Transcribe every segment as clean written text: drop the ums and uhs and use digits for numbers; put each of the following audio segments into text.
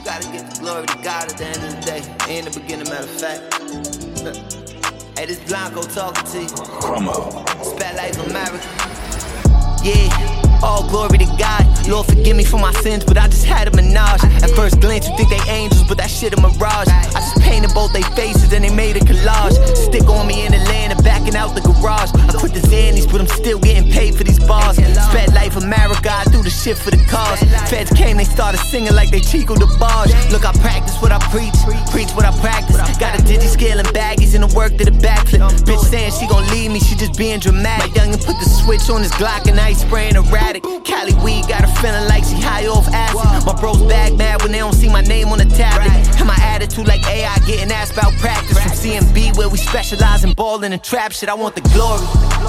Gotta give the glory to God at the end of the day. In the beginning, matter of fact. Hey, this Blanco talking to you. Spat Life America. Yeah, all glory to God. Lord, forgive me for my sins, but I just had a menage. At first glance, you think they angels, but that shit a mirage. I just painted both their faces and they made a collage. Stick on me in the land and backing out the garage. I quit the Xannies, but I'm still getting paid for these bars. Spat Life America, I do the shit for the cause. Feds came, they started singing like they Chico the Barge. Look, I practice what I preach what I practice. Got a digi scaling baggies and the work to the backflip. Bitch saying she gon' leave me, she just being dramatic. My youngin' put the switch on his Glock and I spraying erratic. Cali weed got her feeling like she high off acid. My bros bag mad when they don't see my name on the tablet. And my attitude like AI getting asked about practice. From CMB where we specialize in ballin' and trap shit. I want the glory.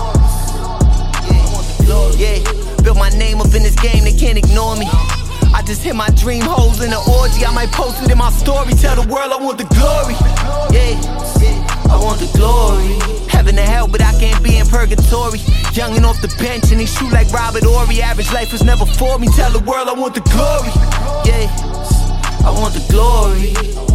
Yeah, built my name up in this game, they can't ignore me. I just hit my dream holes in an orgy. I might post it in my story. Tell the world I want the glory. Yeah, I want the glory. Heaven and hell, but I can't be in purgatory. Youngin' off the bench and he shoot like Robert Horry. Average life was never for me. Tell the world I want the glory. Yeah, I want the glory.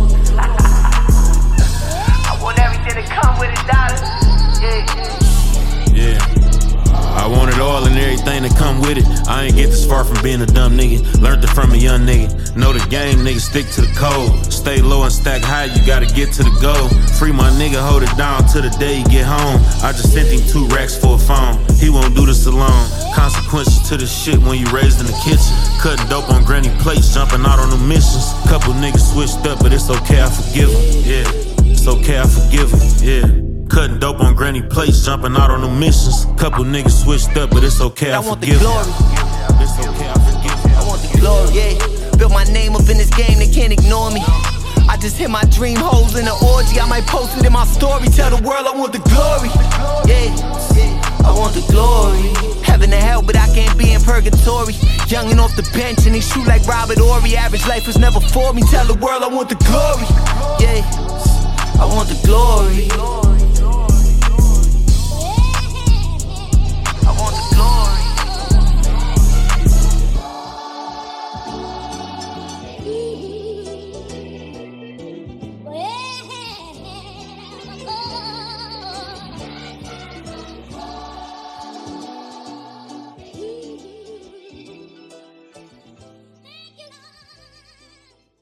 I want everything to come with it, darling. Yeah. I want it all and everything that come with it. I ain't get this far from being a dumb nigga. Learned it from a young nigga. Know the game, nigga, stick to the code. Stay low and stack high, you gotta get to the goal. Free my nigga, hold it down till the day he get home. I just sent him 2 racks for a phone. He won't do this alone. Consequences to the shit when you raised in the kitchen. Cutting dope on granny plates, jumping out on the missions. Couple niggas switched up, but it's okay, I forgive him. Yeah, it's okay, I forgive him. Yeah. Cutting dope on granny plates, jumping out on the missions. Couple niggas switched up, but it's okay, I forgive them. It's okay, I forgive them. I want the glory, yeah. Built my name up in this game, they can't ignore me. I just hit my dream holes in an orgy. I might post it in my story. Tell the world I want the glory. Yeah, I want the glory. Heaven and hell, but I can't be in purgatory. Youngin' off the bench and he shoot like Robert Horry. Average life was never for me. Tell the world I want the glory. Yeah, I want the glory.